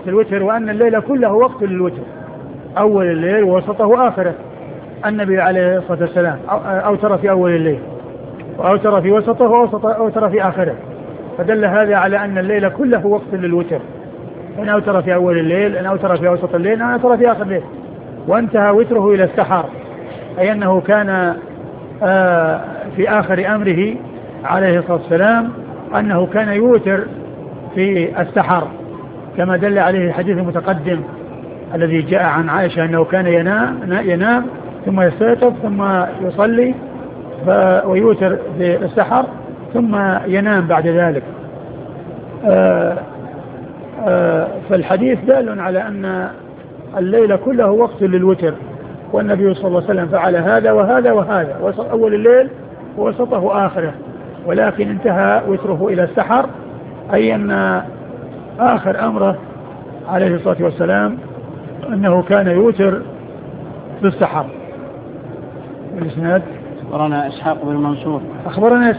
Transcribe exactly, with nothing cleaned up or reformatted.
وقت الوتر وأن الليل كله وقت للوتر، أول الليل ووسطه وآخره. النبي عليه الصلاة والسلام أوتر في أول الليل وأوتر في وسطه وأوتر في آخره، فدل هذا على أن الليل كله وقت للوتر، إن أوتر في أول الليل، إن أوتر في وسط الليل، إن أوتر في آخر الليل. وانتهى وتره إلى السحر، أي أنه كان آه في آخر أمره عليه الصلاة والسلام أنه كان يوتر في السحر، كما دل عليه الحديث المتقدم الذي جاء عن عائشة أنه كان ينام, ينام ثم يستيقظ ثم يصلي ويوتر في السحر ثم ينام بعد ذلك. آه آه فالحديث دال على أن الليل كله وقت للوتر، والنبي صلى الله عليه وسلم فعل هذا وهذا وهذا، أول الليل ووسطه آخره، ولكن انتهى وتره إلى السحر، أي أن آخر أمره عليه الصلاة والسلام أنه كان يوتر في السحر. الإسناد أخبرنا إسحاق بن منصور أخبرنا